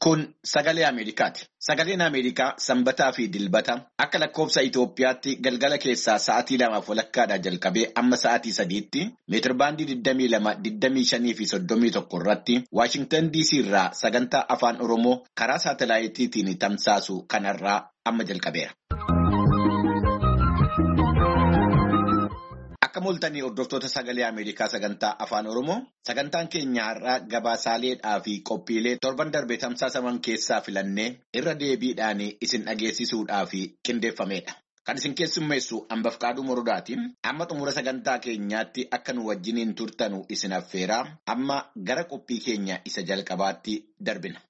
Kun sagalee Ameerikaati. Sagaleen Ameerikaa sanbataa fi dilbata akka lakkoofsa Itoophiyaatti galgala keessaa sa'aatii 2:00 jalqabee amma sa'aatii 3tti meetirbaandii 22, 25 fi 31 irratti Waashingtan DC irraa sagantaa afaan Oromoo karaa saatalaayitiitiin tamsaasu kanarraa amma jalqabeera. Akka moltanii hordoftoota sagalee Ameerikaa sagantaa afaan Oromoo sagantaan keenya har'aa gabaasaaleedhaa fi qophiilee torban darbee tamsaasaman keessaa filannee irra deebiidhaan isin dhageessisuudhaaf qindeeffamedha. Kan isin keessummeessu Ambafqaaduu Morodaatiin amma xumura sagantaa keenyaatti akka nu wajjiniin turtanu isin affeeraa amma gara qophii keenya isa jalqabaatti darbina.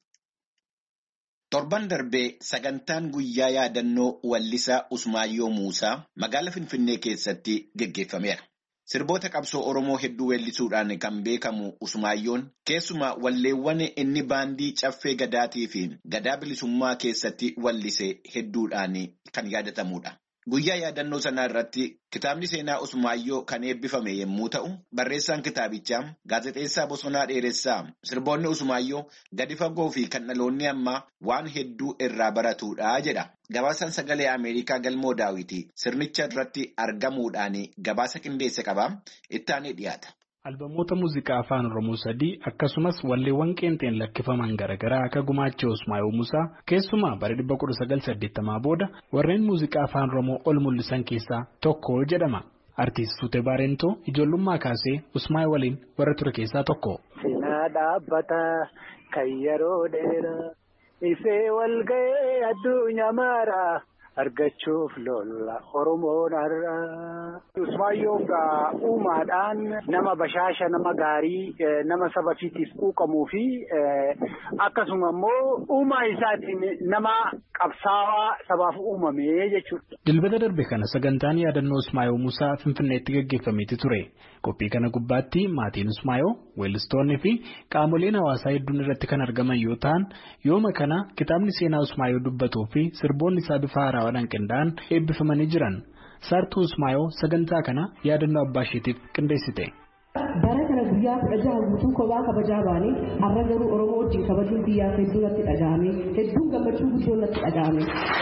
Torban darbee sagantaan guyyaa yaadannoo wallisaa Usmaayyoo Muusaa magaalaa Finfinnee keessatti geggeeffameera. Sirboota qabsoo Oromoo hedduu weellisuudhaan kan beekamu Usmaayyoon keessumaa walleewwan inni baandii caffee gadaatii fi gadaa bilisummaa keessatti wallise hedduudhaan kan yaadatamudha. Guyyaa yaadannoo sanaa irratti kitaabni seenaa Usmaayyoo kan eebbifame yommuu ta'u, barreessaan kitaabichaa gaazexeessaa Bosonaa Dheeressaa sirboonni Usmaayyoo gadi fagoo fi kan dhaloonni ammaa waan hedduu irraa baratudha jedha. Gabaasaan sagalee Ameerikaa Galmoo Daawiti sirnicha irratti argamuudhaan gabaasa qindeesse qaba. Itti aanee dhiyaata. Albamoota muuziqaa afaan Oromoo 3 akkasumas walleewwan qeenxeen lakkifaman garaagaraa akka gumaacha Usmaayyoo Muusaa keessumaa bara 1980 booda warreen muuziqaa afaan Oromoo ol mul'isan keessaa tokko jedhama. Artiist Suutee Baarentoo ijoollummaa kaasee Usmaayyoo waliin warra ture keessaa tokko. Sinaa dhaabbata kan yeroo dheeraa ifee walga'ee addunyaa maaraa argachuuf lola Oromoon har'aa. Usmaayyoon uumaadhaan nama bashaasha, nama gaarii, nama saba fiitiif quuqamuu fi akkasuma immoo uumaa isaatiin nama qabsaawaa sabaaf uumame jechuudha. Dilbata darbe kana sagantaan yaadannoo Usmaayyoo Muusaa Finfinneetti gaggeeffameeti ture. Qophii kana gubbaatti maatiin Usmaayyoo, weellistoonni fi qaamoleen hawaasaa hedduun irratti kan argaman yoo ta'an, yooma kana kitaabni seenaa Usmaayyoo dubbatuu fi sirboonni isaa bifa haaraadhaan qindaa'an eebbifamanii jiran. Saartuu Usmaayyoo sagantaa kana yaadannoo abbaa isheetiif qindeessite. Bara kana guyyaa 16 guutuu kophaa kabajaa baanii har'a garuu Oromoo wajjin kabajuun guyyaa hedduu natti dhaga'ame. Hedduun gammachuu guddoo natti dhaga'ame.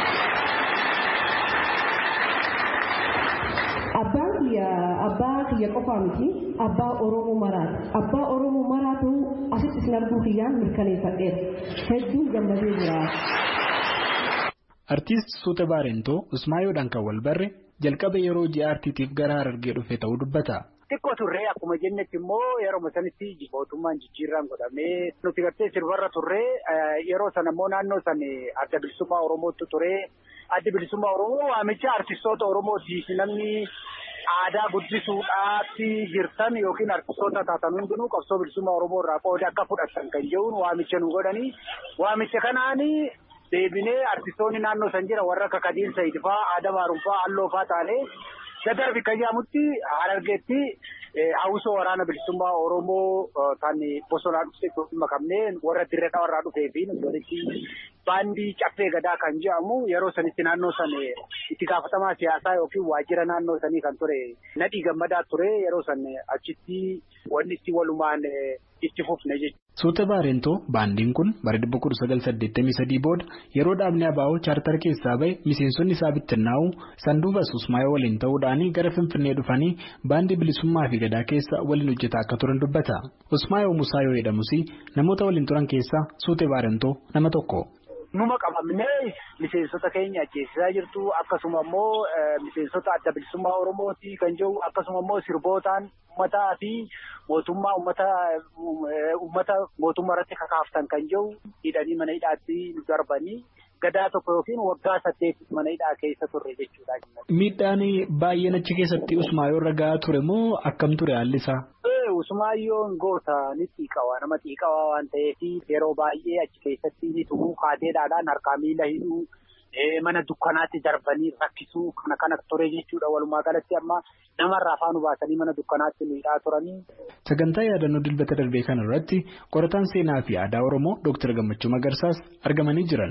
Abbaa kiyya qofaa miti abbaa Oromoo maraati. Abbaa Oromoo maraatu asitti isin arguu kiyyaan mirkaneeffadheera. Hedduun gammadee jira. Artiist Suutee Baarentoo Usmaayyoodhaan kan wal barre jalqaba yeroo ji'a aartiitiif gara Harargee dhufe ta'uu dubbata. Xiqqoo turree akkuma jennetti immoo yeroo sanitti mootummaan jijjiirraan godhamee nuti gartee sirbarra turree yeroo sana immoo naannoo sana adda bilisummaa Oromootu turee adda bilisummaa Oromoo waamicha artistoota Oromootiif namni aadaa guddisuudhaatti jirtan yookiin artistoota taatan hundinuu qabsoo bilisummaa Oromoo irraa qooda akka fudhatan kan jedhuun waamicha nu godhanii waamicha kanaanii deebinee artistoonni naannoo san jira warra akka Kadiin Sayidifaa, Adam Haarunfaa, Alloofaa taanee Daddarbi Kayyaamutti Harargeetti hawwisoo waraana bilisummaa Oromoo kan Bosonaa dhufee makamnee warra dirree warraa dhufee fi walitti baandii caffee gadaa kan jedhamu yeroo sanitti naannoo san itti gaafatamaa siyaasaa yookiin waajjira naannoo sanii kan ture Nadhii Gammadaa ture yeroo san achitti wanni itti walumaan itti fufne jechuudha. Suutee Baarentoo baandiin kun bara 1983 booda yeroo dhaabni ABO chaartar keessaa bahe miseensonni isaa bittinnaa'u sanduuqa Usmaayyoo waliin ta'uudhaan gara Finfinnee dhufanii baandii bilisummaa fi gadaa keessa waliin hojjetaa akka turan dubbata. Usmaayyoo Muusaa yoo jedhamus namoota waliin turan keessaa Suutee Baarentoo nama tokko. Numa qabamnee miseensota keenya ajjeesisaa jirtu akkasuma immoo miseensota adda bilisummaa Oromooti kan jiru akkasuma immoo sirbootaan uummataa fi uummata mootummaa irratti kakaaftan kan jiru hidhanii mana hidhaatti nu darbanii gadaa tokko yookiin waggaa 8 mana hidhaa keessa turre jechuudha. Miidhaan baay'een achi keessatti Usmaayyoo irra gahaa ture moo akkam ture haalli isaa? Usmaayyoon goota ni xiiqawaa nama xiiqawaa waan ta'eef yeroo baay'ee achi keessatti ni tumuu kaateedhaadhaan harkaa miila hidhuu mana dukkanaatti darbanii rakkisuu kana ture jechuudha. Walumaa galatti amma namarraa afaan baasanii mana dukkanaatti nu hidhaa turanii. Sagantaa yaadannoo dilbata darbee kana irratti qorataan seenaa fi aadaa Oromoo Dr. Gammachuu Magarsaas argamanii jiran.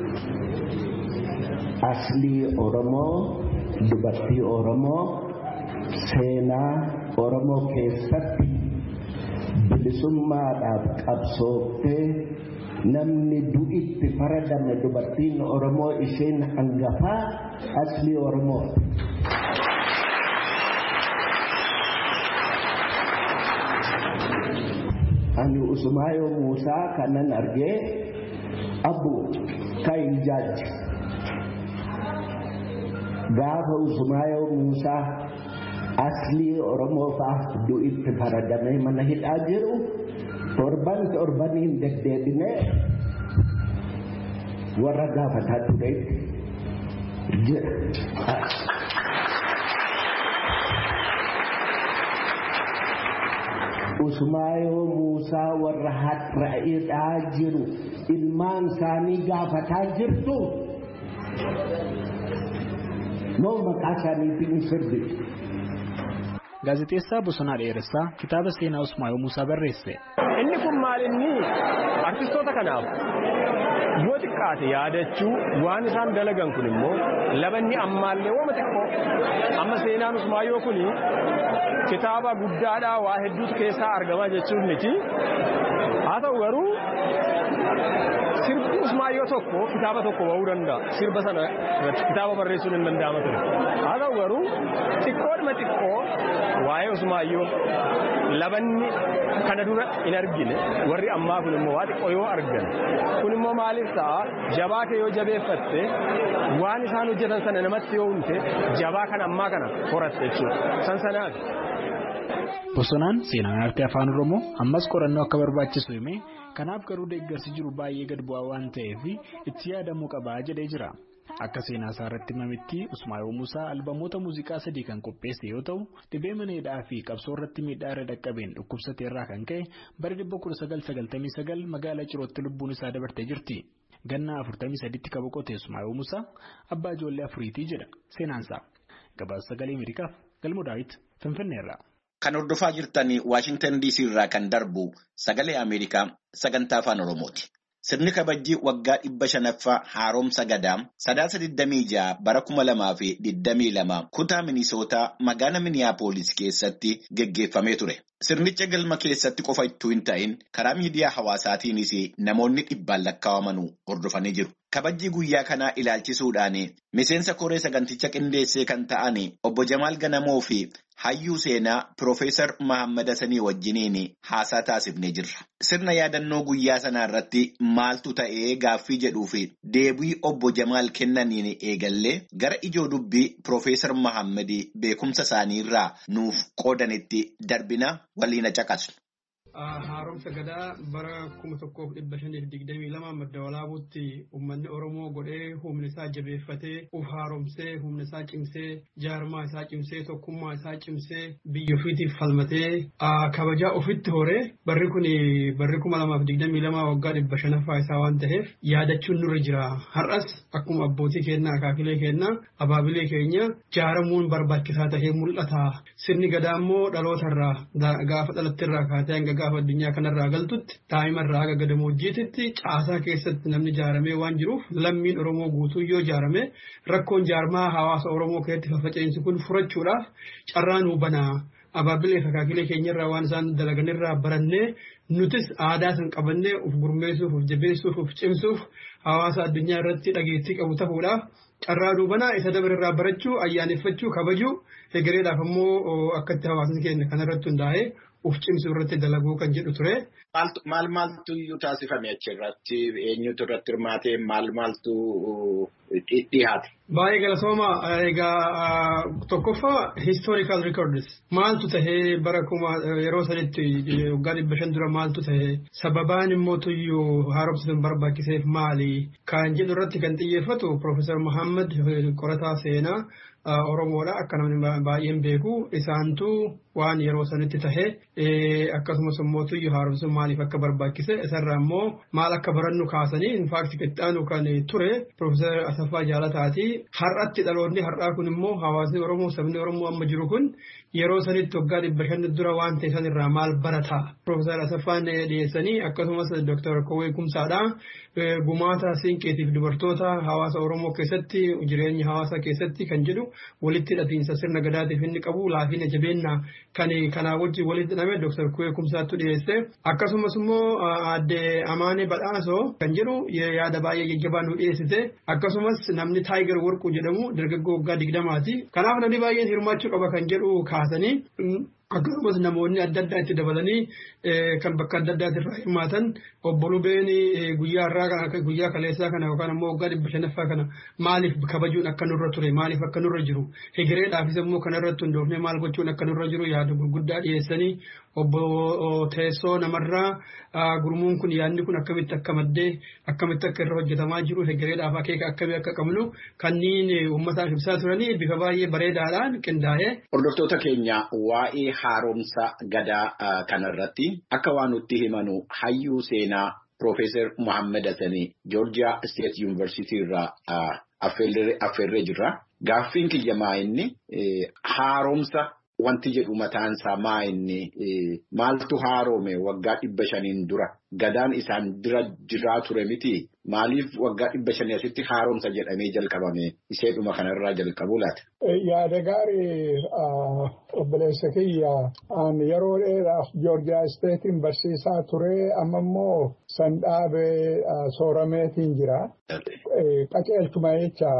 Aslii Oromoo, dubartii Oromoo, seenaa Oromoo keessatti bilisummaadhaaf qabsooftee namni du'itti faradame dubartiin Oromoo isheen hangafaa asli Oromoo. Ani Usmaayo Muusaa kanan argee Abu Kail Judge gaafa Usmaayo Muusaa asli Oromoo fa'aa du'itti faradame mana hidhaa jiru torbaniin deddeebinee warra gaafataa ture jira. Usmaayo Muusaa warra hatra'idhaa jiru ilmaan isaanii gaafataa jirtu moo maqaa isaaniitiin sirbi. Gaazexeessaa Bosonaa Dheeressaa kitaaba seenaa Usmaayo Muusaa barreesse. Inni kun maalinni artistoota kanaaf yoo xiqqaate yaadachuu waan isaan dalagan kun immoo labanni ammaallee wama xiqqoo amma seenaan Usmaayoo kun kitaaba guddaadhaa waa hedduutu keessaa argamaa jechuun miti. Haa ta'u garuu sirbi Usmaayoo tokko kitaaba tokko ba'uu danda'a. Sirba sana irratti kitaaba barreessuun hin danda'ama ture. Haa ta'u garuu xiqqoodhuma xiqqoo waa'ee Usmaayoo labanni kana dura hin argine warri ammaa kun immoo waa xiqqoo yoo argan kun immoo maaliif ta'a jabaa kee yoo jabeeffatte waan isaan hojjetan sana namatti yoo humte jabaa kan ammaa kana horatte jechuudha. Sansanaaf. Bosonaan seenaan aartii afaan Oromoo ammas qorannoo akka barbaachisu himee kanaaf garuu deeggarsi jiru baay'ee gad bu'aa waan ta'eef itti yaadamuu qabaa jedhee jira. Akka seenaa isaa irratti himametti Usmaayoo Muusaa albamoota muuziqaa 3 kan qopheesse yoo ta'u dhibee mana hidhaa fi qabsoo irratti miidhaa irra dhaqqabeen dhukkubsate irraa kan ka'e bara 1999 magaalaa Cirootti lubbuun isaa dabartee jirti. Ganna 43tti kan boqote Usmaayoo Muusaa abbaa ijoollee 4 jedha seenaansaa. Gabaasa Sagalee Ameerikaaf Galmoo Daawit Finfinneerraa. Kan hordofaa jirtanii Waashingtan DC irraa kan darbu Sagalee Ameerikaa sagantaa afaan Oromooti. Sirni kabajjii waggaa 500ffaa haaromsa gadaa sadaasa 26 bara 2022 kutaa Minisootaa magaalaa Miniyaapolis keessatti geggeeffamee ture. Sirnicha galma keessatti qofa ittuu hin ta'in karaa miidiyaa hawaasaatiinis namoonni dhibbaan lakkaa'amanuu hordofanii jiru. Kabajjii guyyaa kanaa ilaalchisuudhaan miseensa koree saganticha qindeessee kan ta'an obbo Jamaal Ganamoo fi hayyuu seenaa Piroofeesar Mahammad Hasanii wajjiniin haasaa taasifnee jirra. Sirna yaadannoo guyyaa sanaa irratti maaltu ta'ee gaaffii jedhuu fi deebii obbo Jamaal kennaniin eegallee gara ijoo dubbii Piroofeesar Mahammad beekumsa isaanii irraa nuuf qoodanitti darbina waliin caqasnu. Haaromsa gadaa bara 1522 madda walaabuutti uummanni Oromoo godhee humna isaa jabeeffatee uf haaromsee humna isaa cimsee jaarmaa isaa cimsee tokkummaa isaa cimsee biyya ofiitiif falmatee kabajaa ofitti horee barri kun barri 2022 waggaa 500ffaa isaa waan ta'eef yaadachuun nurra jira. Har'as akkuma abbootii keenyaa akaakilee keenyaa abaabilee keenya jaaramuun barbaachisaa ta'ee mul'ata. Sirni gadaa immoo dhalootarraa gaafa dhalattirraa kaatee hanga gaafa addunyaa kanarraa galtutti daa'imarraa haga gadamoojiititti caasaa keessatti namni jaaramee waan jiruuf lammiin Oromoo guutuu yoo jaarame rakkoon jaarmaa hawaasa Oromoo keessatti faffaca'insi kun furachuudhaaf carraa nuu banaa. Abaabilee akaakilee keenyarraa waan isaan dalaganirraa barannee nutis aadaa san qabannee uf gurmeessuuf uf jabeessuuf uf cimsuuf hawaasa addunyaa irratti dhageettii qabu ta'uudhaaf carraa nuu banaa isa dabararraa barachuu ayyaaneffachuu kabajuu egereedhaaf immoo akkatti hawaasni keenya kanarratti hundaa'ee uf cimsuu irratti dalaguu kan jedhu ture. Maaltu iyyuu taasifame achirratti eenyutu irratti hirmaatee maaltu dhiyaate? Baay'ee galatooma egaa tokkoffaa historical records maaltu tahee bara yeroo sanitti waggaa 500 dura maaltu tahee sababaan immoo tuyyuu haaromsuun barbaachiseef maali kan jedhu irratti kan xiyyeeffatu Piroofeesar Mahammad qorataa seenaa Oromoodha akka namni baay'een beeku isaantu waan yeroo sanitti tahee akkasumas immoo tuyyuu haaromsuun maaliif akka barbaachise isarraa immoo maal akka barannu kaasanii infaakti qixxaanu kan ture Piroofeesar Asaffaa Jaalataati har'atti dhaloonni har'aa kun immoo hawaasni Oromoo sabni Oromoo amma jiru kun yeroo sanitti waggaa 500 dura waan ta'e sanirraa maal barata. Profeesar Asaffaan dhiyeessanii akkasumas Dr. Kowwee Kumsaadhaa gumaata siinqeetiif dubartoota hawaasa Oromoo keessatti jireenya hawaasa keessatti kan jedhu walitti hidhatiinsa sirna gadaatiif inni qabu laafina jabeenya kanaa wajjin walitti hidhame Dr. Kowwee Kumsaatu dhiyeesse. Akkasumas immoo aadde Amaanee Badhaasoo kan jedhu yaada baay'ee jajjabaa nu dhiyeessite. Akkasumas namni Taayigar Warquu jedhamu dargaggoo waggaa 20ti. Kanaaf namni baay'een hirmaachuu qaba kan jedhu kaasanii akkasumas namoonni adda addaa itti dabalanii kan bakka adda addaatti irraa hirmaatan obbo Lubeen guyyaa kaleessaa kana yookaan immoo waggaa 500ffaa kana maaliif kabajuun akka nurra ture maaliif akka nurra jiru hegereedhaafis immoo kanarratti hundoofnee maal gochuun akka nurra jiru yaada gurguddaa dhiyeessanii obbo Teessoo namarraa gurmuun kun yaadni kun akkamitti akka maddee akkamitti akka irra hojjetamaa jiru hegereedhaaf akeeka akkamii akka qabnu kanneen uummataaf ibsaa turanii bifa baay'ee bareedaadhaan qindaa'ee. Hordoftoota keenya waa'ee haaromsa gadaa kanarratti akka waan nutti himanu hayyuu seenaa Profeesar Muhammad Hassanii Georgia State University irraa affeerree jirra. Gaaffiin kiyya maa inni haaromsa wanti jedhu mataan isaa maa inni maaltu haarome waggaa 500 dura gadaan isaan dura jiraa ture miti maaliif waggaa 500 asitti haaromsa jedhamee jalqabame iseedhuma kanarraa jalqabu laata. Yaada gaarii obboleessa kiyya yeroo dheeraaf Joorjiyaa Isteetiin barsiisaa ture amma immoo san dhaabee soorameetiin jira. Qaceelchuma jecha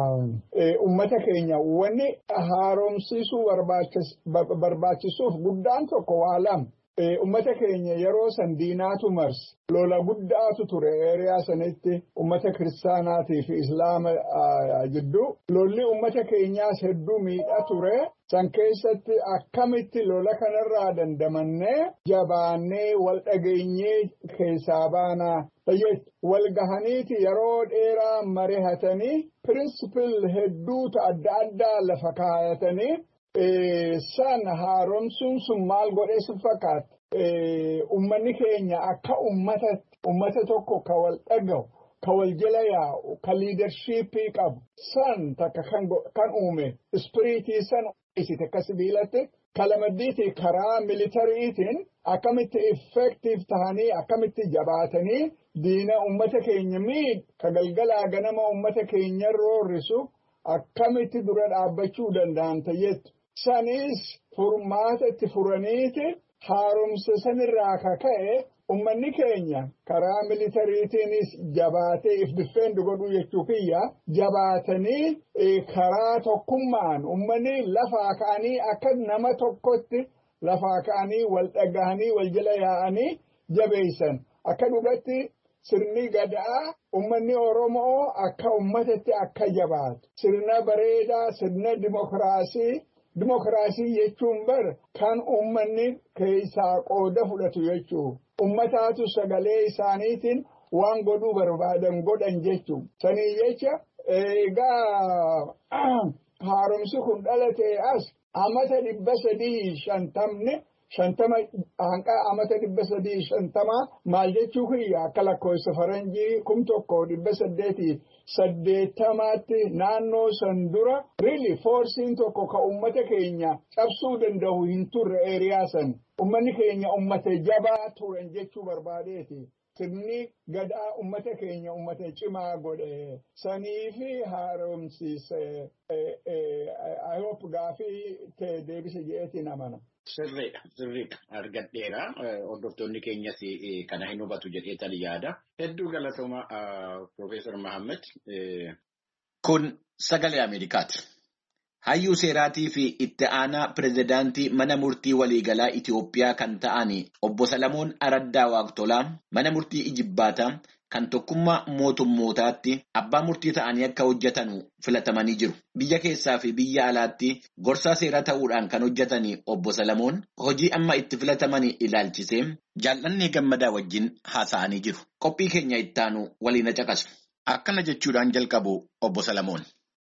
uummata keenya wanni haaromsiisuu barbaachisuuf guddaan tokko waa lama. Uummata keenya yeroo san diinaatu marse lola guddaatu ture eeriyaa sanitti uummata kiristaanaatii fi islaama jidduu lolli uummata keenyaas hedduu miidhaa ture san keessatti akkamitti lola kanarraa dandamannee jabaannee wal dhageenyee keessaa baanaa wal gahaniiti yeroo dheeraa marihatanii pirinsipil hedduutu adda addaa lafa kaayatanii. San haaromsuun sun maal godhee si fakkaata? Uummanni keenya akka uummata tokko ka wal dhagahu, ka wal jala yaa'u, ka liidarshiippii qabu. San takka kan uume ispiriitii san isite akka sibiilatti kalamaddiitii karaa militariitiin akkamitti effektiif tahanii akkamitti jabaatanii diina uummata keenya ka galgalaa ganama uummata keenya roorrisu akkamitti dura dhaabbachuu danda'an ta'etti. Sanis furmaata itti furaniiti haaromsa sanirraa kaka'e uummanni keenya karaa militariitiinis jabaatee if difeendu godhuu jechuu kiyya jabaatanii karaa tokkummaan uummanni lafaa ka'anii akka nama tokkotti lafaa ka'anii wal dhagahanii wal jala yaa'anii jabeessan akka dhugatti. Sirni gadaa uummanni Oromoo akka uummatatti akka jabaatu. Sirna bareedaa, sirna dimokiraasii jechuun kan uummanni keessaa qooda fudhatu jechuudha. Uummataatu sagalee isaaniitiin waan godhuu barbaadan godhan jechuudha. Sanii jecha egaa haaromsi kun dhalatee as amata 350 hanqa amata 350 maal jechuu kiyya akka lakkoofsa faranjii 1880 naannoo san dura really forsiin tokko ka uummata keenya cabsuu danda'u hin turre eeriyaa san uummanni keenya uummata jabaa turan jechuu barbaadeeti. Sirni gadaa uummata keenya uummata cimaa godhe sanii fi haaromsiise I hope gaafii ta'e deebise jedheetiin amana. Sirriidha argadheera hordoftoonni keenyas kana hin hubatu jedheetan yaada. Hedduu galatooma Profeesar Muhammad. Kun sagalee Ameerikaati. Hayyuu seeraatii fi itti aanaa pirezidaantii mana murtii waliigalaa Itiyoophiyaa kan ta'an obbo Salamoon Araddaa Waaqtolaa mana murtii Ijibbaataa kan tokkummaa mootummootaatti abbaa murtii ta'anii akka hojjetan filatamanii jiru. Biyya keessaa fi biyya alaatti gorsaa seeraa ta'uudhaan kan hojjetan obbo Salamoon hojii amma itti filatamanii ilaalchisee Jaallannee Gammadaa wajjin haasa'anii jiru. Qophii keenya ittaanu waliin caqasu. Akkana jechuudhaan jalqabu obbo Salamoon.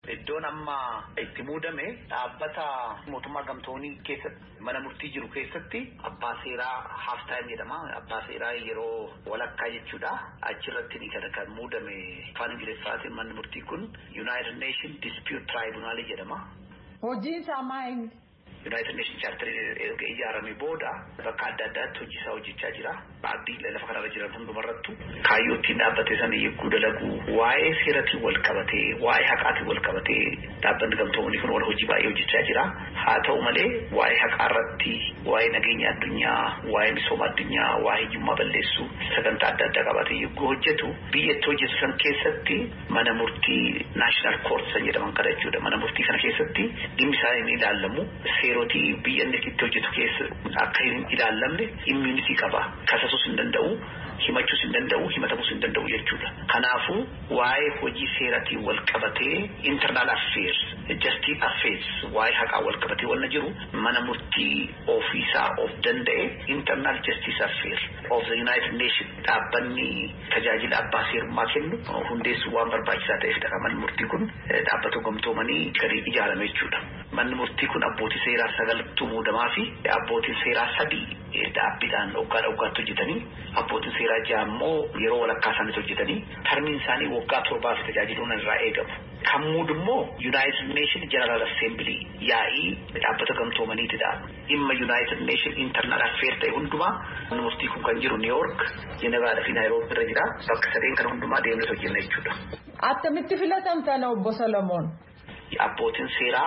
Iddoon amma itti muudame dhaabbata mootummaa gamtoomanii keessatti mana murtii jiru keessatti abbaa seeraa half time jedhama. Abbaa seeraa yeroo walakkaa jechuudha. Achirratti ni kan muudame afaan Ingiliffaatiin manni murtii kun United Nations Dispute Tribunal jedhama. Hojiin isaa maal? United Nations Charter erga ijaaramee booda bakka adda addaatti hojii isaa hojjechaa jira. Dhaabbii lafa kanarra jiran hundumarrattu kaayyoo ittiin dhaabbatee sana eeguu dalagu waa'ee seeratiin wal qabatee waa'ee haqaatiin wal qabatee dhaabbanni gamtoomanii kun wal hojii baay'ee hojjechaa jira. Haa ta'u malee waa'ee haqaarratti waa'ee nageenya addunyaa waa'ee misooma addunyaa waa'ee hiyyummaa balleessuu sagantaa adda addaa qabatee eeguu hojjetu biyyatti hojjetu san keessatti mana murtii National Court san jedhaman kana jechuudha. Mana murtii kana keessatti dhimmi isaa ni ilaalamu. Seerotii biyya inni itti hojjetu keessa akka hin ilaalamne immunity qaba. Kasasuus hin danda'u, himachuus hin danda'u, himatamuus hin danda'u jechuudha. Kanaafuu waa'ee hojii seeratiin wal qabatee internal affairs, justice affairs waa'ee haqaa wal qabatee wanna jiru mana murtii ofiisaa of danda'e internal justice affairs of the United Nations dhaabbanni tajaajila abbaa seerummaa kennu hundeessuu waan barbaachisaa ta'eefidha. Manni murtii kun dhaabbata gamtoomanii gadi ijaarame jechuudha. Manni murtii kun abbootii seeraa 9 muudamaa fi abbootii seeraa 3 dhaabbiidhaan waggaatti hojjetanii abbootiin seeraa 6 immoo yeroo walakkaa isaaniitti hojjetanii tarmiin isaanii waggaa 7 fi tajaajiluun irraa eegamu. Kan muudummoo United Nations General Assembly yaa'ii dhaabbata gamtoomaniitidha. Dhimma United Nations Internal Affairs ta'e hundumaa manni murtii kun kan jiru New York, Geneva fi Nairobi irra jira. Bakka sadeen kana hundumaa deemnee hojjenna jechuudha. Attamitti filatamtan obbo Solomoon? Abbootiin seeraa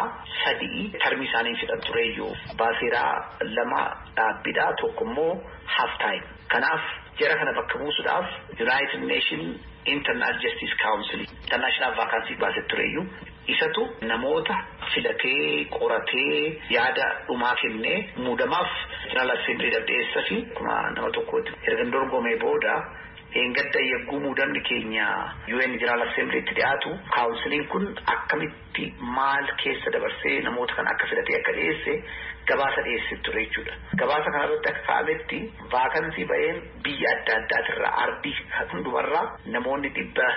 3 tarmii isaanii fixan tureeyyuu abbaa seeraa 2 dhaabbiidha tokko immoo half time. Kanaaf jara kana bakka buusuudhaaf United Nations Internal Justice Council International Vacancy baasee tureeyyuu isatu namoota filatee qoratee yaada dhumaa kennee muudamaaf General Assembly dhiyeessa fi nama tokkooti erga dorgomee booda engadda yegguu muudamni keenya UN General Assembly itti dhiyaatu kaawunsiliin kun akkamitti maal keessa dabarsee namoota kana akka filatee akka dhiyeesse gabaasa dhiyeessee ture jechuudha. Gabaasa kanarratti akka kaa'ametti vaakansii ba'een biyya adda addaatirraa ardii hundumarraa namoonni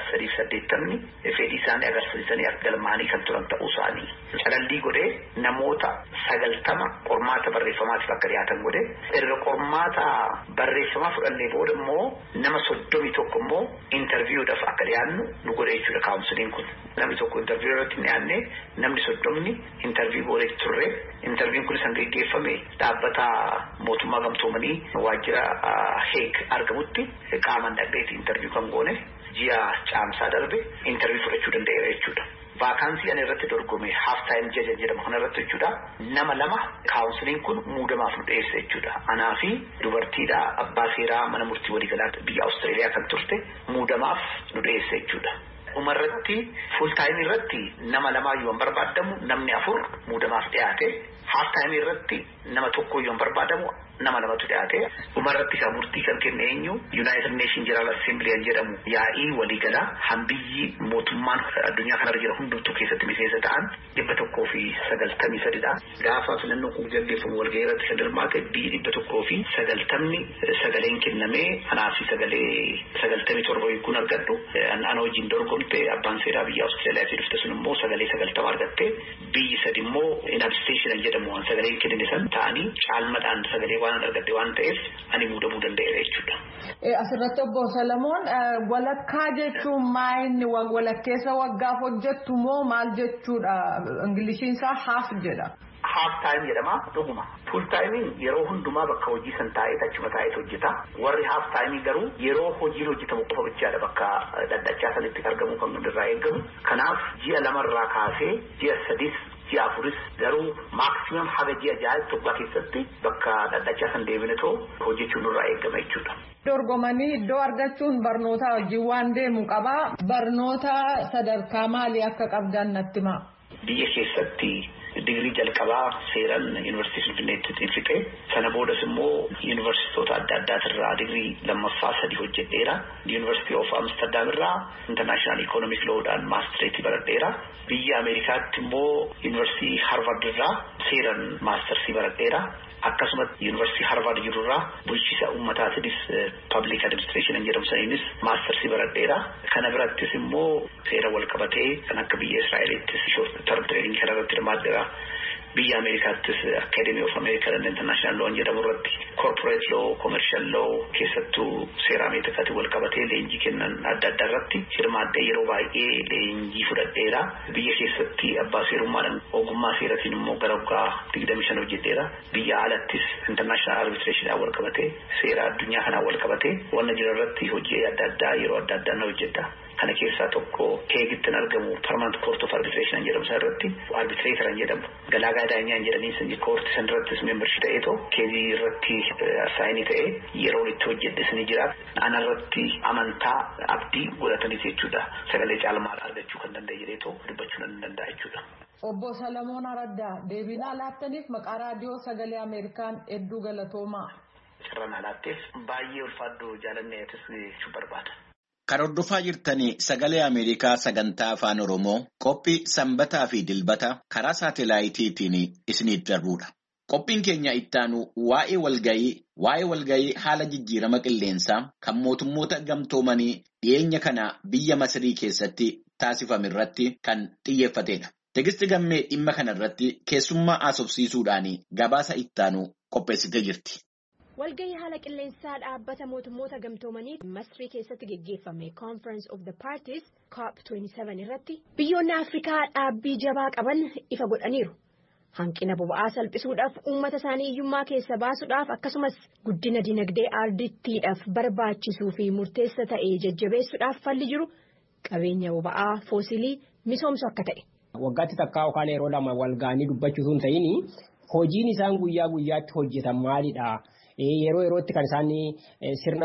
380 fedhii isaanii agarsiisanii akka galmaanii kan turan ta'uu isaanii. Calallii godhee namoota 90 qormaata barreeffamaatiif akka dhiyaatan godhee erga qormaata barreeffamaa fudhannee booda immoo nama 31 immoo interviewudhaaf akka dhiyaannu nu godhee jechuudha kaawunsiliin kun. Namni tokko interview irratti dhiyaannee namni 30 interview godhee turre. Interviewin kun san geggeeffame dhaabbata mootummaa gamtoomanii waajjira Heeg argamutti qaamaan dhaqeeti interview kan goone ji'a caamsaa darbe interview fudhachuu danda'eera jechuudha. Vaakaansii ani irratti dorgome half time jedhama kana irratti jechuudha. Nama 2 kaawunsiliin kun muudamaaf nu dhiyeesse jechuudha. Anaa fi dubartiidha abbaa seeraa mana murtii waliigalaa biyya Awustreeliyaa kan turte muudamaaf nu dhiyeesse jechuudha. Umarratti full time irratti nama 2 yoo barbaadamu namni 4 muudamaaf dhiyaate half time irratti nama 1 yoo barbaadamu nama 2tu dhiyaate umarratti kan murtii kan kenne eenyu United Nations General Assembly jedhamu yaa'ii waliigalaa hambiyyi mootummaan addunyaa kanarra jira hundumtuu keessatti miseensa ta'an 193dha. Gaafa filannoo kun gaggeeffamu walgahii irratti kan hirmaate biyyi 190 sagaleen kennamee anaa fi sagalee 97 kun argadhu ana wajjin dorgomte abbaan seeraa biyya Awustreeliyaa fi dhufte sun immoo sagalee 90 argatte biyyi 3 immoo in abstention jedhamu waan sagalee kennine san ta'anii caalmadhaan sagalee waan argatte waan ta'eef ani muudamuu danda'eera jechuudha. Asirratti obbo Solomoon walakkaa jechuun maayinni walakkeessa waggaaf hojjettu moo maal jechuudha? Ingiliishiin isaa half jedha. Half time jedhama dhuguma. Full time yeroo hundumaa bakka hojii san taa'ee achuma taa'ee hojjeta. Warri half time garuu yeroo hojiin hojjetamu qofa bichaadha bakka daddachaa sanitti argamu kan hundirraa eegamu. Kanaaf ji'a 2 irraa kaasee ji'a 3 ji'a 4 garuu maximum haga ji'a 6 tokko keessatti bakka daddachaa san deebinetoo hojjechuun irraa eegama jechuudha. Dorgomanii iddoo argachuun barnoota hojii waan deemu qaba. Barnoota sadarkaa maalii akka qabdan natti himaa? Biyya keessatti digrii jalqabaa seeran yuunivarsiitii Finfinneetti fixe sana boodas immoo yuunivarsiitota adda addaatirraa digrii lammaffaa 3 hojjedheera. University of Amsterdam irraa International Economic Law'dhaan maastireetii baradheera. Biyya Ameerikaatti immoo Yuunivarsiitii Harvard irraa seeraan maastersii baradheera. Akkasumas Yuunivarsiitii Harvard jirurraa bulchiinsa uummataatiinis public administration jedhamu saniinis maastersii baradheera. Kana birattis immoo seera wal qabatee kan akka biyya Israa'eliittis short term training kana irratti hirmaadheera. Biyya Ameerikaattis Academy of American and International Law jedhamu irratti corporate law, commercial law keessattuu seera Ameerikaatiin wal qabatee leenjii kennan adda addaa irratti hirmaadhee yeroo baay'ee leenjii fudhadheera. Biyya keessatti abbaa seerummaadhaan ogummaa seeratiin immoo gara waggaa 25 hojjedheera. Biyya alattis international arbitration wal qabatee seera addunyaa kanaan wal qabatee wanna jira irratti hojii adda addaa yeroo adda addaa hojjedha. Kana keessaa tokko Heegitti argamu Permanent Court of Arbitration jedhamu irratti arbitrator jedhamu galaagaa daanyaa jedhanii sanji court sanirrattis membership ta'eetoo keezii irratti assaayinii ta'ee yeroo itti hojjedhes ni jira. Anarratti amantaa abdii godhatanii jechuudha. Sagalee caalmaa argachuu kan danda'e jedheetoo dubbachuu nan danda'a jechuudha. Obbo Salamoon Araddaa deebii laattaniif maqaa raadiyoo sagalee Ameerikaan hedduu galatoomaa. Sirraan alaatteef baay'ee ulfaaddu jaalanneetis jechuu barbaada. Kan hordofaa jirtanii sagalee Ameerikaa sagantaa afaan Oromoo qophii sanbataa fi dilbata karaa saatalaayitiitiin isiniif darbudha. Qophiin keenya ittaanu waa'ee walgayii haala jijjiirama qilleensaa kan mootummoota gamtoomanii dhiyeenya kana biyya Masirii keessatti taasifame irratti kan xiyyeeffatedha. Tegisti Gammee dhimma kana irratti keessummaa haasofsiisuudhaan gabaasa ittaanu qopheessitee jirti. Walgayii haala qilleensaa dhaabbata mootummoota gamtoomanii Masrii keessatti geggeeffame Conference of the Parties COP27 irratti biyyoonni Afrikaa dhaabbii jabaa qaban ifa godhaniiru. Hanqina boba'aa salphisuudhaaf uummata isaanii hiyyummaa keessa baasuudhaaf akkasumas guddina dinagdee ardittiidhaaf barbaachisuu fi murteessa ta'e jajjabeessuudhaaf falli jiru qabeenya boba'aa foosilii misoomsu akka ta'e. Waggaatti takkaa yookaan yeroo lama walga'anii dubbachuu sun ta'ini hojiin isaan guyyaa guyyaatti hojjetan maalidha? Yeroo yerootti kan isaan sirna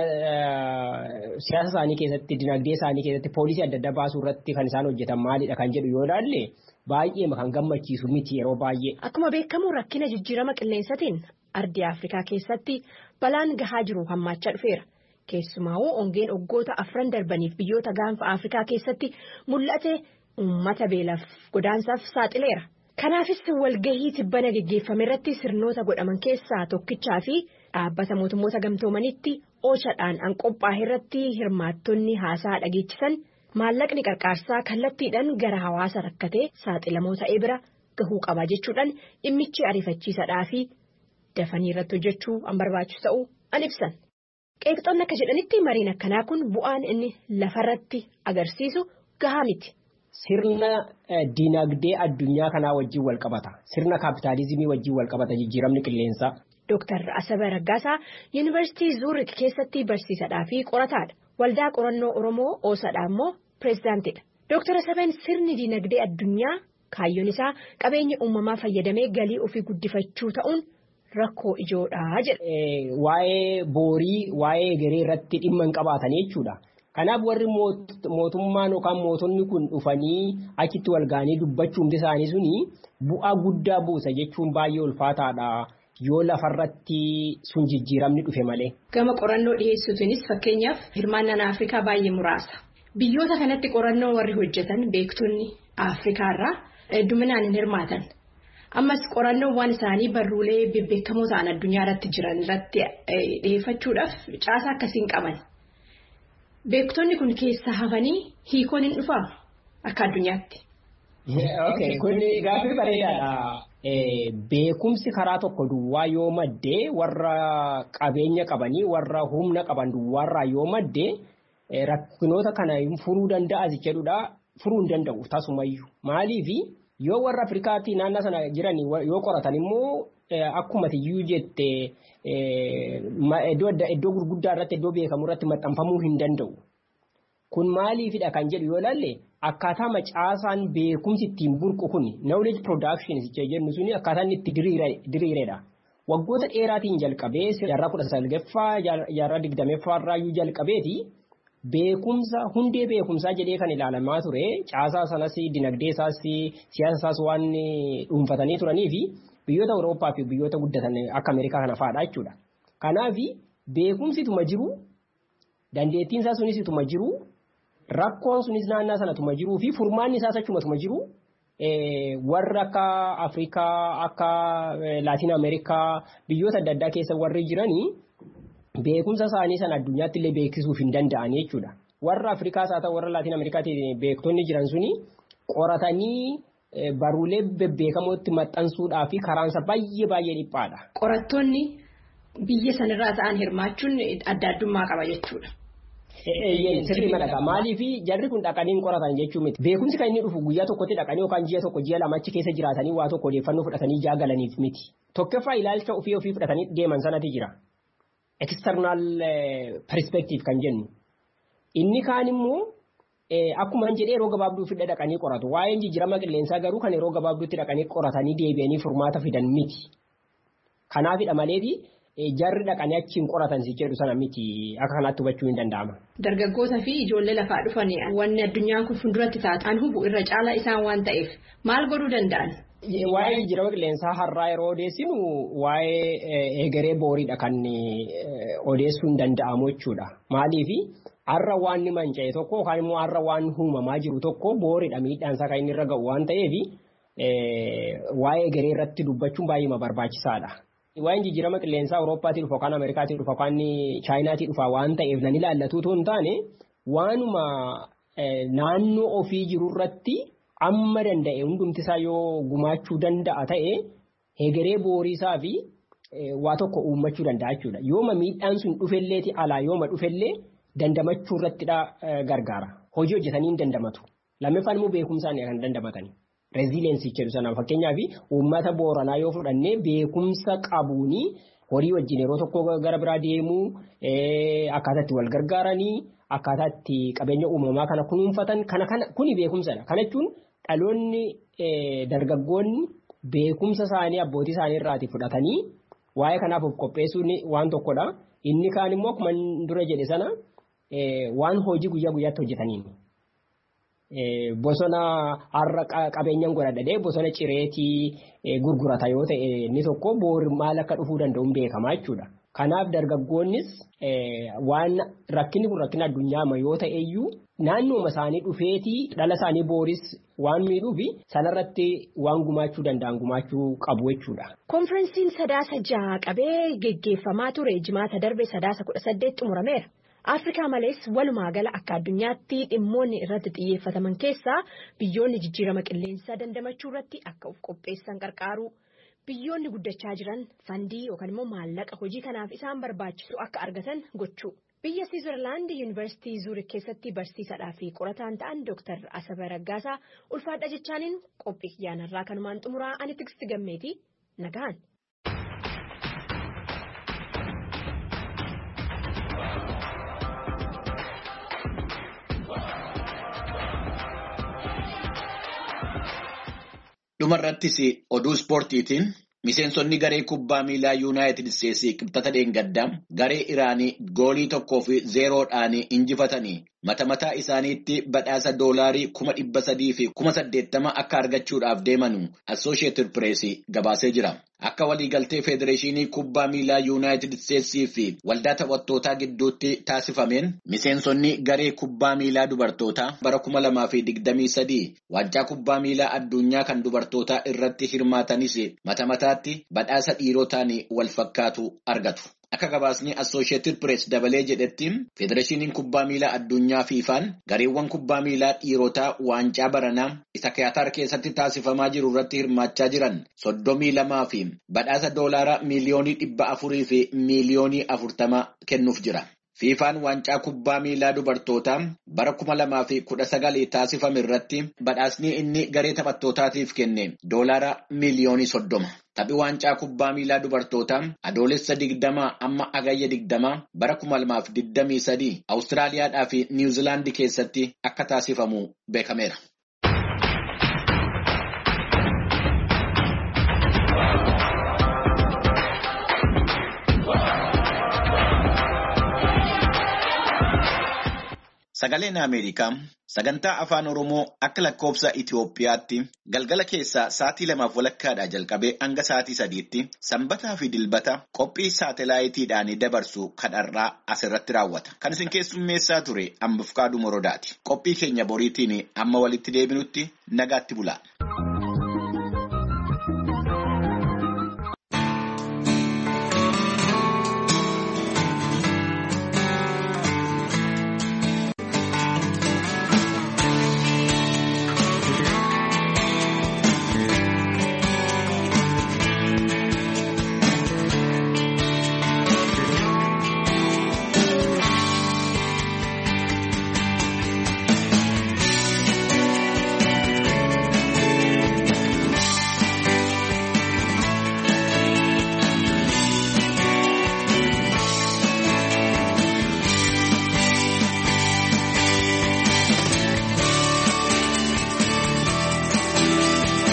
siyaasa isaanii keessatti dinagdee isaanii keessatti poolisii adda addaa baasuu irratti kan isaan hojjetan maalidha kan jedhu yoo ilaalle baay'ee kan gammachiisu miti yeroo baay'ee. Akkuma beekamu rakkina jijjiirama qilleensaatiin ardii Afrikaa keessatti balaan gahaa jiru hammaachaa dhufeera. Keessumaa'uu hongeen waggoota 4 darbaniif biyyoota gaanfa Afrikaa keessatti mul'ate uummata beelaaf godaansaaf saaxileera. Kanaafis walgahii tibbana geggeeffame irratti sirnoota godhaman keessaa tokkichaa fi dhaabbata mootummoota gamtoomanitti ochaadhaan qophaa'e irratti hirmaattonni haasaa dhageessisan maallaqni qarqaarsaa kallattiidhaan gara hawaasa rakkatee saaxilamoo ta'ee bira gahuu qaba jechuudhaan dhimmichi ariifachiisadhaa fi dafanii irratti hojjechuu barbaachisu ta'uu ibsan. Qeeqxoonni akka jedhanitti mariin akkanaa kun bu'aan inni lafarratti agarsiisu gahaa miti. Sirna dinagdee addunyaa kanaa wajjin wal qabata. Sirna kaapitaalizimii wajjin wal qabata jijjiiramni qilleensaa. Dr. Asaba Raggaasaa Yuunivarsiitii Zuurik keessatti barsiisadhaa fi qorataadha. Waldaa qorannoo Oromoo Oosadhaa immoo pireezidaantiidha. Dr. Asabaan sirni dinagdee addunyaa kaayyoon isaa qabeenya uumamaa fayyadamee galii ofii guddifachuu ta'uun rakkoo ijoodhaa jedha. Waa'ee boorii, waa'ee egeree irratti dhimma hin qabaatan jechuudha. Kanaaf warri mootummaan yookaan mootonni kun dhufanii achitti walga'anii dubbachuun isaanii suni bu'aa guddaa buusa jechuun baay'ee ulfaataadha yoo lafarratti sun jijjiiramni dhufe malee. Gama qorannoo dhiyeessuutiinis fakkeenyaaf hirmaannaan Afrikaa baay'ee muraasa. Biyyoota kanatti qorannoo warri hojjetan beektonni Afrikaarraa hedduminaan hin hirmaatan. Ammas qorannoowwan isaanii barruulee bebbeekamoo ta'an addunyaa irratti jiran irratti dhiyeeffachuudhaaf caasaa akkasiin qaban. Beektonni kun keessa hafanii hiikoon hin dhufaa akka addunyaatti. Kun gaaffii bareedaadha. Beekumsi karaa tokko duwwaa yoo maddee warra qabeenya qabanii warra humna qaban duwwaarraa yoo maddee rakkinoota kana furuu danda'a jedhudha. Furuu hin danda'u tasumayyuu. Maaliif yoo warra Afrikaatti naannoo sana jiran yoo qoratan immoo akkuma tiyyuu jette iddoo gurguddaa irratti iddoo beekamu irratti maxxanfamuu hin danda'u. Kun maaliifidha kan jedhu yoo ilaalle akkaataa macaasaan beekumsi ittiin burqu kun knowledge production jennu suni akkaataan itti diriiredha. Waggoota dheeraatiin jalqabee jaarraa 19ffaa jaarraa 20ffaa irraayyuu jalqabeeti beekumsa hundee beekumsaa jedhee kan ilaalamaa ture caasaa sanas dinagdee isaas siyaasa isaas waan dhuunfatanii turanii fi biyyoota Awurooppaa fi biyyoota guddatan akka Ameerikaa kana fa'aadha jechuudha. Kanaaf beekumsituma jiru dandeettiin isaa sunis ituma jiru rakkoon sunis naannaa sanatuma jiruu fi furmaanni isaas achumatuma jiru warra akka Afrikaa akka Laatiin Ameerikaa biyyoota adda addaa keessa warri jiranii beekumsa isaanii sana addunyaatti illee beeksisuuf hin danda'an jechuudha. Warra Afrikaas haa ta'u warra Laatiin Ameerikaatti beektonni jiran suni qoratanii baruulee bebbeekamootti maxxansuudhaa fi karaansa baay'ee dhiphaadha. Qorattoonni biyya sanarraa ta'an hirmaachuun adda addummaa qaba jechuudha. Sirrii madaqaa maaliif jarri kun dhaqanii qoratan jechuun miti. Beekumsi kan inni dhufu guyyaa tokkotti dhaqanii yookaan ji'a tokko ji'a lama achi keessa jiraatanii waa tokko odeeffannoo fudhatanii jaagalaniif miti. Tokkoffaa ilaalcha ofii fudhatanii deeman sanatti jira. External perspective kan jennu. Inni kaan immoo akkuma hin jedhee yeroo gabaabduu fidda dhaqanii qoratu. Waa'een jijjiirama qilleensaa garuu kan yeroo gabaabduutti dhaqanii qoratanii deebi'anii furmaata fidan miti. Kanaafidha maleeti jarri dhaqanii achiin qoratan si jedhu sana miti akka kanaatti hubachuu hin danda'ama. Dargaggoota fi ijoollee lafaa dhufan wanni addunyaan kun fuulduratti taatan hubu irra caalaa isaan waan ta'eef maal godhuu danda'an? Waa'ee jijjiirama qilleensaa har'aa yeroo odeessinu waa'ee egeree booriidha kan odeessuu hin danda'amu jechuudha. Maaliifi har'a waan ni manca'e tokko yookaan immoo har'a waan uumamaa jiru tokko booriidha miidhaansaa kan inni irra ga'u waan ta'eef waa'ee egeree irratti dubbachuun baay'ee barbaachisaadha. Waa'een jijjiirama qilleensaa Awurooppaatii dhufa yookaan Ameerikaatii dhufa yookaan Chaayinaatii dhufa waan ta'eef nan ilaallatu otoo hin taane waanuma naannoo ofii jiru irratti amma danda'e hundumtisaa yoo gumaachuu danda'a ta'e egeree booriisaa fi waa tokko uummachuu danda'a jechuudha. Yooma miidhaan sun dhufelleeti alaa yooma dhufellee dandamachuu irrattidha gargaara. Hojii hojjetanii hin dandamatu. Lammaffaan immoo beekumsaan kan dandamatani. Reeziliyeensii jedhu sanaan fakkeenyaaf uummata Booranaa yoo fudhannee beekumsa qabuuni horii wajjin yeroo tokko gara biraa deemuu akkaataa itti wal gargaaranii akkaataa itti qabeenya uumamaa kana kunuunfatan kuni beekumsadha. Kana jechuun dhaloonni dargaggoonni beekumsa isaanii abbootii isaanii irraatii fudhatanii waa'ee kanaaf of qopheessuun waan tokkodha. Inni kaan immoo akkuma dura jedhe sana waan hojii guyyaa guyyaatti hojjetaniin. Bosona har'a qabeenyaan godhadhee bosona cireetii gurgurata yoo ta'e inni tokko boori maal akka dhufuu danda'u beekamaa jechuudha. Kanaaf dargaggoonnis waan rakkinni kun rakkina addunyaa yoo ta'eyyuu naannooma isaanii dhufeetii dhala isaanii booris waan miidhuufi sanarratti waan gumaachuu danda'an gumaachuu qabu jechuudha. Konferensiin sadaasa jaha qabee geggeeffamaa ture jimaata darbe sadaasa 18 xumurameera. Afrikaa malees walumaa gala akka addunyaatti dhimmoonni irratti xiyyeeffataman keessaa biyyoonni jijjiirama qilleensaa dandamachuu irratti akka of qopheessan qarqaaru. Biyyoonni guddachaa jiran fandii yookaan immoo maallaqa hojii kanaaf isaan barbaachisu akka argatan gochuu. Biyya Switzerland Yuunivarsiitii Zuurik keessatti barsiisadhaa fi qorataan ta'an Dr. Asabe Raggaasaa ulfaadha jechaaniin qophii kiyyaanarraa kanumaan xumuraa ani Tigisti Gammeetii nagaan. Dhumarrattis oduu ispoortiitiin miseensonni garee kubbaa miilaa Yuunaayitid Isteetsii qibxata dheengaddaa garee Iraanii goolii 1-0 injifatanii mataa isaaniitti badhaasa doolaarii 300,000 fi 80,000 akka argachuudhaaf deemanu Associated Press gabaasee jira. Akka waliigaltee Federeeshinii Kubbaa Miilaa Yuunaayitid Isteetsii fi waldaa taphattootaa gidduutti taasifameen miseensonni garee kubbaa miilaa dubartootaa bara 2023 waancaa kubbaa miilaa addunyaa kan dubartootaa irratti hirmaatanis mataatti badhaasa dhiirotaan wal fakkaatu argatu. Akka gabaasni Associated Press dabalee jedhetti Federeeshiniin Kubbaa Miilaa Addunyaa FIFAan gareewwan kubbaa miilaa dhiirotaa waancaa baranaa isa Kaatar keessatti taasifamaa jiru irratti hirmaachaa jiran 32 fi badhaasa doolaara miliyoonii 400 fi miliyoonii 40 kennuuf jira. FIFAan waancaa kubbaa miilaa dubartootaa bara 2019 taasifame irratti badhaasni inni garee taphattootaatiif kenne doolaara miliyoonii 30. Taphi waancaa kubbaa miilaa dubartootaa adoolessa 20 amma agayya 20 bara 2023 Awustiraaliyaadhaa fi Niwuziilaandi keessatti akka taasifamu beekameera. Sagaleen Ameerikaa sagantaa afaan Oromoo akka lakkoofsa Itoophiyaatti galgala keessaa sa'aatii 2:00 jalqabee hanga sa'aatii 3tti sanbataa fi dilbata qophii saatalaayitiidhaan dabarsu kadharraa asirratti raawwata. Kan isin keessummeessaa ture Ambifqaaduu Morodaati. Qophii keenya boriitiin amma walitti deebinutti nagaatti bulaa.